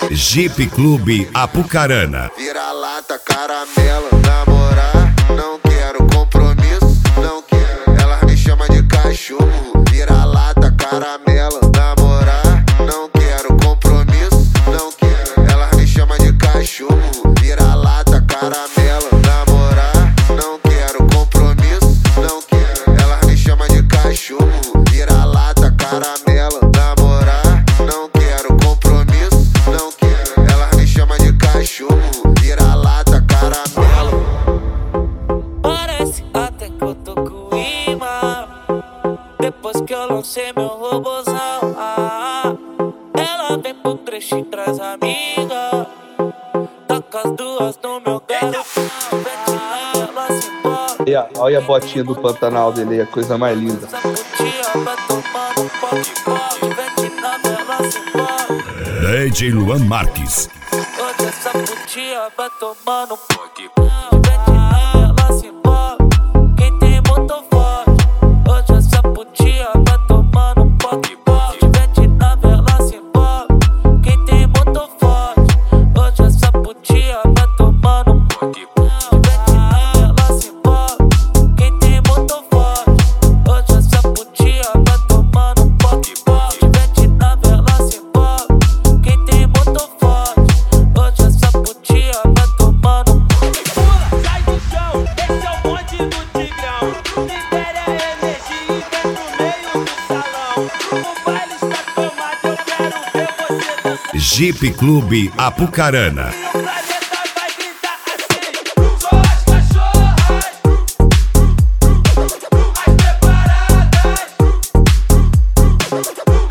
Jeep Clube Apucarana. Vira-lata, caramelo, namorar, não quero compromisso, não quero. Ela me chama de cachorro. Vira-lata, caramelo, namorar, não quero compromisso, não quero. Ela me chama de cachorro. Vira-lata, caramelo, namorar, não quero compromisso, não quero. Ela me chama de cachorro. Vira-lata, caramelo, namorar, não quero compromisso, não quero. Ela me chama de cachorro. Vira-lata, caramelo. Parece até que eu tô com imã. Depois que eu lancei meu robozão, ela vem pro trecho e traz amiga. Taca as duas no meu garrafão, ela se embora. Olha a botinha do Pantanal dele, a coisa mais linda. Essa putinha vai tomando um pote, Vietnã, ela se embora. DJ Luan Marques. Hoje essa putinha vai tomando um pote, Vietnã, ela se embora. Quem tem motor forte. Hoje essa putinha vai tomando um pote, Vietnã, ela se embora. Quem tem motor forte. Hoje essa putinha vai tomando um pote, Vietnã, ela se embora. Quem tem motor forte. Hoje essa putinha vai tomando um pote, Vietnã, ela se embora. Quem tem motor forte. Hoje essa putinha vai tomando um pote. Pula, sai do chão, esse é o bonde do Tigrão. Libere a energia e vem pro meio do salão. O baile está tomado, eu quero ver você dançar. Jeep Clube Apucarana. O planeta vai gritar assim: sou as cachorras mais preparadas.